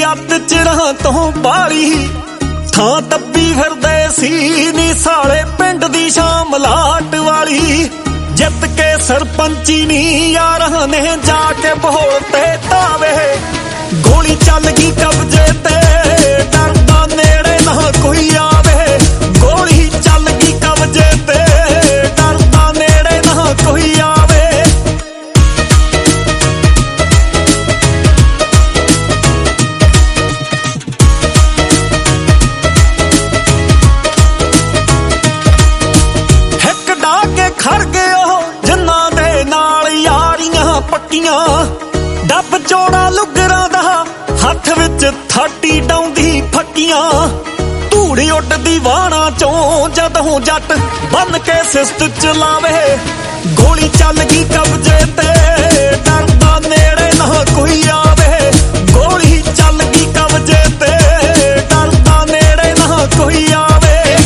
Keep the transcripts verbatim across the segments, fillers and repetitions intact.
ਅੱਤ ਚਿਰਾਂ ਤੋਂ ਬਾਲੀ ਥਾਂ ਦੱਬੀ ਫਿਰਦੇ ਸੀ ਨੀ ਸਾਲੇ ਪਿੰਡ ਦੀ ਸ਼ਾਮ ਲਾਟ ਵਾਲੀ। ਜਿੱਤ ਕੇ ਸਰਪੰਚੀ ਨੀ ਯਾਰਾਂ ਨੇ ਜਾ ਕੇ ਬਹੋਲ ਤੇ ਤਾਵੇ ਗੋਲੀ ਚੱਲ ਗਈ ਕਬਜ਼ੇ ਤੇ ਡਰਦਾ ਨੇੜੇ ਨਾ ਕੋਈ ਆਵੇ। ਗੋਲੀ ਚੱਲ ਗਈ ਕਬਜ਼ੇ ਤੇ ਡਰਦਾ ਨੇੜੇ ਨਾ ਕੋਈ ਆਵੇ। ਹਿੱਕ ਡਾ ਕੇ ਖੜ ਗਏ ਉਹ ਜਿਨ੍ਹਾਂ ਦੇ ਨਾਲ ਯਾਰੀਆਂ ਪੱਕੀਆਂ। ਡੱਬ ਚੋੜਾ ਲੁੱਗਰਾਂ ਦਾ ਹੱਥ ਵਿੱਚ ਥਾਟੀ ਡਾਉਂਦੀ ਫੱਕੀਆਂ। ਧੂੜੀ ਉੱਡਦੀ ਵਾਣਾ ਚੋਂ ਜਦੋਂ ਜੱਟ ਬੰਨ ਕੇ ਸਿਸਟ ਚਲਾਵੇ। ਗੋਲੀ ਚੱਲ ਗਈ ਕਬਜ਼ੇ ਤੇ ਡਰਦਾ ਨੇੜੇ ਨਾ ਕੋਈ ਆਵੇ। ਗੋਲੀ ਚੱਲ ਗਈ ਕਬਜ਼ੇ ਤੇ ਡਰਦਾ ਨੇੜੇ ਨਾ ਕੋਈ ਆਵੇ।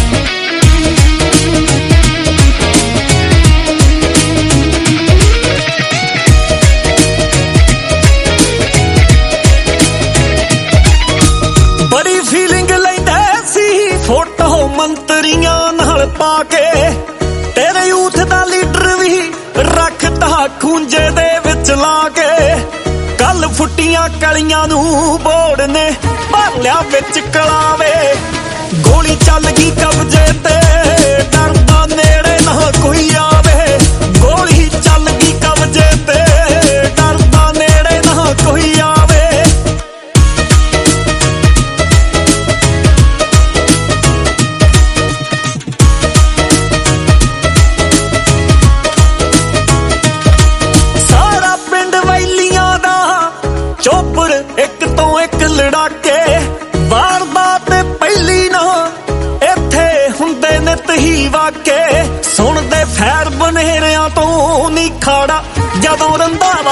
ਬੜੀ ਫੀਲਿੰਗ ਲੈਂਦੇ ਸੀ ਫੋਟੋ ਮੰਤਰੀਆਂ ਨਾਲ ਪਾ ਕੇ। ਤੇਰੇ ਯੂਥ ਦਾ ਲੀਡਰ ਵੀ ਰੱਖਦਾ ਖੂੰਜੇ ਦੇ ਵਿੱਚ ਲਾ ਕੇ। ਕੱਲ ਫੁੱਟੀਆਂ ਕਲੀਆਂ ਨੂੰ ਬੋੜ ਨੇ ਭਰ ਲਿਆ ਵਿੱਚ ਕਲਾਵੇ। ਗੋਲੀ ਚੱਲ ਗਈ ਕਬਜ਼ੇ ਤੇ ਡਰਦਾ ਨੇੜੇ ਨਾ ਕੋਈ ਆਵੇ। ਗੋਲੀ ਚੱਲ ਗਈ ਕਬਜ਼ੇ ਤੇ ਡਰਦਾ ਨੇੜੇ ਨਾ ਕੋਈ ਆਵੇ। ਸਾਰਾ ਪਿੰਡ ਵੈਲੀਆਂ ਦਾ ਚੋਪੜ ਇੱਕ ਤੋਂ ਇੱਕ ਲੜਾਕੇ। ਵਾਰਦਾਤ ਪਹਿਲੀ ਨਾ ਇੱਥੇ ਹੁੰਦੇ ਨਿਤ ਹੀ ਵਾਕੇ। ਸੁਣਦੇ ਫੈਰ ਬਨੇਰਿਆਂ ਤੋਂ ਨੀ ਖਾੜਾ ਜਦੋਂ ਰੰਧਾਵਾ